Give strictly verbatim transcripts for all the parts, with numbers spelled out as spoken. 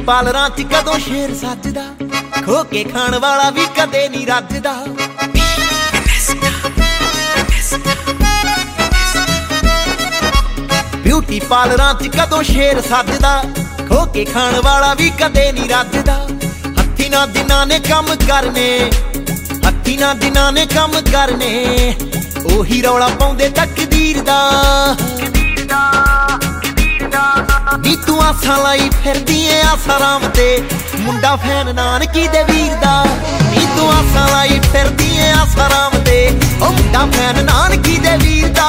ਪਾਲਰਾਂ ਚ ਕਦੋਂ ਸ਼ੇਰ ਸੱਜਦਾ, ਖੋ ਕੇ ਖਾਣ ਵਾਲਾ ਵੀ ਕਦੇ ਨਹੀਂ ਰੱਜਦਾ। ਬਿਊਟੀ ਪਾਲਰਾਂ ਚ ਕਦੋਂ ਸ਼ੇਰ ਸੱਜਦਾ, ਖੋ ਕੇ ਖਾਣ ਵਾਲਾ ਵੀ ਕਦੇ ਨਹੀਂ ਰੱਜਦਾ। ਹੱਥੀ ਨਾ ਦਿਨਾਂ ਨੇ ਕੰਮ ਕਰਨੇ, ਹੱਥੀ ਨਾ ਦਿਨਾਂ ਨੇ ਕੰਮ ਕਰਨੇ, ਉਹੀ ਰੌਲਾ ਪਾਉਂਦੇ ਤਕਦੀਰ ਦਾ। ਨੀ ਤੂੰ ਆਸਾਂ ਲਾਈ ਫਿਰਦੀ ਏ ਆਸਾਰਾਮ ਤੇ, ਮੁੰਡਾ ਫੈਨ ਨਾਨਕੀ ਦੇ ਵੀਰ ਦਾ। ਨੀ ਤੂੰ ਆਸਾਂ ਲਾਈ ਫਿਰਦੀ ਏ ਆਸਾਰਾਮ ਤੇ, ਉਹ ਮੁੰਡਾ ਫੈਨ ਨਾਨਕੀ ਦੇ ਵੀਰ ਦਾ।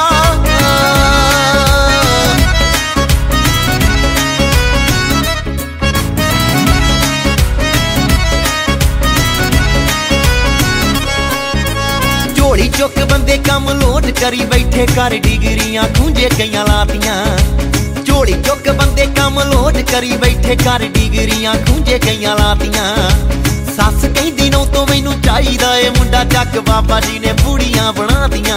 ਝੋਲੀ ਚੁੱਕ ਬੰਦੇ ਕੰਮ ਲੋਟ ਕਰੀ ਬੈਠੇ, ਕਰ ਡਿਗਰੀਆਂ ਖੂੰਜੇ ਕਈਆਂ ਲਾਤੀਆਂ। ਝੋਲੀ ਚੁੱਕ ਬੰਦੇ ਕੰਮ ਲੋਟ ਕਰੀ ਬੈਠੇ, ਕਰ ਡਿਗਰੀਆਂ ਖੂੰਜੇ ਕਈਆਂ ਲਾਤੀਆਂ। ਸੱਸ ਕਹਿੰਦੀ ਨੋ ਤੋਂ ਮੈਨੂੰ ਚਾਹੀਦਾ ਏ ਮੁੰਡਾ, ਚੱਕ ਬਾਬਾ ਜੀ ਨੇ ਬੂੜੀਆਂ ਬਣਾਤੀਆਂ।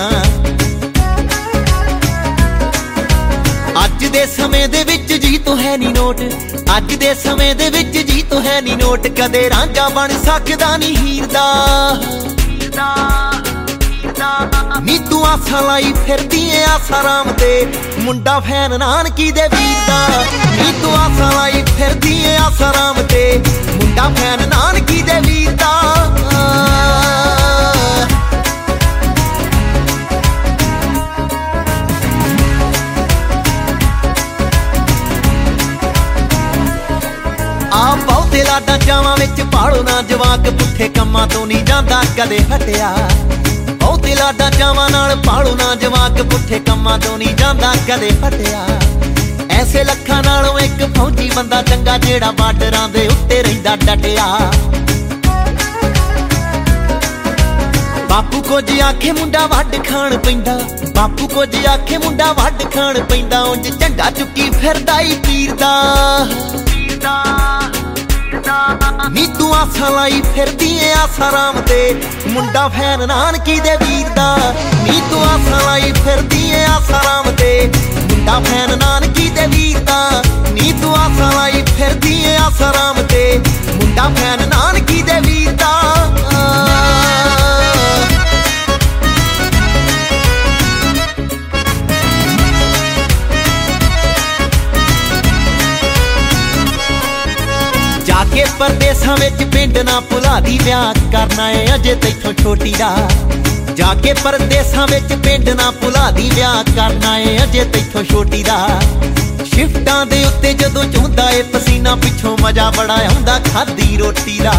ਅੱਜ ਦੇ ਸਮੇਂ ਦੇ ਵਿੱਚ ਜੀ ਤੂੰ ਹੈ ਨੀ ਨੋਟ, ਅੱਜ ਦੇ ਸਮੇਂ ਦੇ ਵਿੱਚ ਜੀ ਤੂੰ ਹੈ ਨੀ ਨੋਟ, ਕਦੇ ਰਾਂਝਾ ਬਣ ਸਕਦਾ ਨੀ ਹੀਰ ਦਾ। ਨੀ ਤੂੰ ਆਸਾਂ ਲਾਈ ਫਿਰਦੀ ਏ ਆਸਾਰਾਮ ਤੇ, ਮੁੰਡਾ ਫੈਨ ਨਾਨਕੀ ਦੇ ਵੀਰ ਦਾ। ਨੀ ਤੂੰ ਆਸਾਂ ਲਾਈ ਫਿਰਦੀ ਏ ਆਸਾਰਾਮ ਤੇ, ਮੁੰਡਾ ਫੈਨ ਨਾਨਕੀ ਦੇ ਵੀਰ ਦਾ। ਆ ਬਹੁਤੇ ਲਾਡਾਂ ਚਾਵਾਂ ਵਿੱਚ ਪਾਲੋ ਨਾ ਜਵਾਕ, ਪੁੱਠੇ ਕੰਮਾਂ ਤੋਂ ਨਹੀਂ ਜਾਂਦਾ ਕਦੇ ਹਟਿਆ। ਬਹੁਤੇ ਲਾਡਾਂ ਚਾਵਾਂ ਨਾਲ ਪਾਲੋ ਨਾ ਜਵਾਕ, ਪੁੱਠੇ ਕੰਮਾਂ ਤੋਂ ਨਹੀਂ ਜਾਂਦਾ ਕਦੇ ਹਟਿਆ। ਐਸੇ ਲੱਖਾਂ ਨਾਲੋਂ ਇੱਕ ਫੌਜੀ ਬੰਦਾ ਚੰਗਾ, ਜਿਹੜਾ ਬਾਰਡਰਾਂ ਦੇ ਉੱਤੇ ਰਹਿੰਦਾ ਡਟਿਆ। ਬਾਪੂ ਕੁਝ ਆਖੇ ਮੁੰਡਾ ਵੱਢ ਖਾਣ ਪੈਂਦਾ, ਬਾਪੂ ਕੁਝ ਆਖੇ ਮੁੰਡਾ ਵੱਢ ਖਾਣ ਪੈਂਦਾ। ਉਂਝ ਝੰਡਾ ਚੁੱਕੀ ਫਿਰਦਾ ਈ ਪੀਰ ਦਾ। ਨੀ ਤੂੰ ਆਸਾਂ ਲਾਈ ਫਿਰਦੀ ਏ ਆਸਾਰਾਮ ਤੇ, ਮੁੰਡਾ ਫੈਨ ਨਾਨਕੀ ਦੇ ਵੀਰ ਦਾ। ਨੀ ਤੂੰ ਆਸਾਂ ਲਾਈ ਫਿਰਦੀ ਏ ਆਸਾਰਾਮ ਤੇ, ਮੁੰਡਾ ਫੈਨ ਨਾਨਕੀ ਦੇ ਵੀਰ ਦਾ। ਨੀ ਤੂੰ ਆਸਾਂ ਲਾਈ ਫਿਰਦੀ ਏ ਆਸਾਰਾਮ ਤੇ, ਮੁੰਡਾ ਫੈਨ ਨਾਨਕੀ ਦੇ ਵੀਰ ਦਾ। ਜਾ ਕੇ ਪਰਦੇਸਾਂ ਵਿੱਚ ਪਿੰਡ ਨਾ ਭੁਲਾ ਦੀ, ਵਿਆਹ ਕਰਨਾ ਏ ਅਜੇ ਤੈਥੋਂ ਛੋਟੀ ਦਾ। ਜਾ ਕੇ ਪਰਦੇਸਾਂ ਵਿੱਚ ਪਿੰਡ ਨਾ ਭੁਲਾ ਦੀ, ਵਿਆਹ ਕਰਨਾ ਏ ਅਜੇ ਤੈਥੋਂ ਛੋਟੀ ਦਾ। ਸ਼ਿਫਟਾਂ ਦੇ ਉੱਤੇ ਜਦੋਂ ਚੁੰਦਾ ਏ ਪਸੀਨਾ, ਪਿੱਛੋਂ ਮਜ਼ਾ ਬੜਾ ਆਉਂਦਾ ਖਾਦੀ ਰੋਟੀ ਦਾ।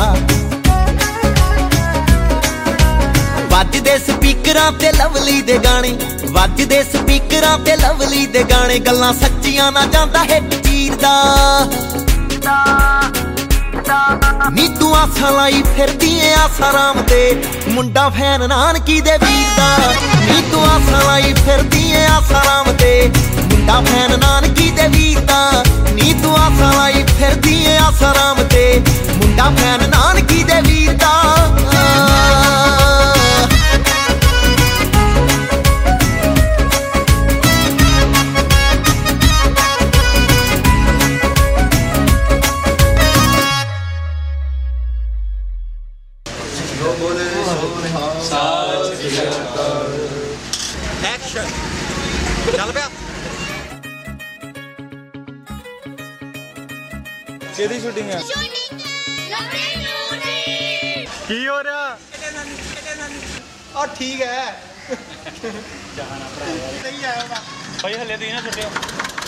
ਵੱਜਦੇ ਸਪੀਕਰਾਂ ਤੇ ਲਵਲੀ ਦੇ ਗਾਣੇ, ਵੱਜਦੇ ਸਪੀਕਰਾਂ ਤੇ ਲਵਲੀ ਦੇ ਗਾਣੇ, ਗੱਲਾਂ ਸੱਚੀਆਂ ਨਾ ਜਾਂਦਾ ਹਿੱਟ ਚੀਰਦਾ। ਨੀ ਤੂੰ ਆਸਾਂ ਲਾਈ ਫਿਰਦੀ ਏ ਆਸਾਰਾਮ ਤੇ, ਮੁੰਡਾ ਫੈਨ ਨਾਨਕੀ ਦੇ ਵੀਰ ਦਾ। ਨੀ ਤੂੰ ਆਸਾਂ ਲਾਈ ਫਿਰਦੀ ਏ ਆਸਾਰਾਮ ਤੇ, ਮੁੰਡਾ ਫੈਨ ਨਾਨਕੀ ਦੇ ਵੀਰ ਦਾ। ਨੀ ਤੂੰ ਆਸਾਂ ਲਾਈ ਫਿਰਦੀ ਏ ਆਸਾਰਾਮ ਤੇ, ਮੁੰਡਾ ਫੈਨ ਨਾਨਕੀ ਦੇ ਵੀਰ ਦਾ। ਐਕਸ਼ਨ ਚੱਲ ਪਿਆ। ਕਿਹਦੀ ਸ਼ੂਟਿੰਗ ਹੈ? ਕੀ ਹੋ ਰਿਹਾ? ਆ ਠੀਕ ਹੈ ਸਹੀ ਆਇਆ ਭਾਈ, ਹਲੇ ਤੁਸੀਂ ਨਾ ਛੱਡਿਓ।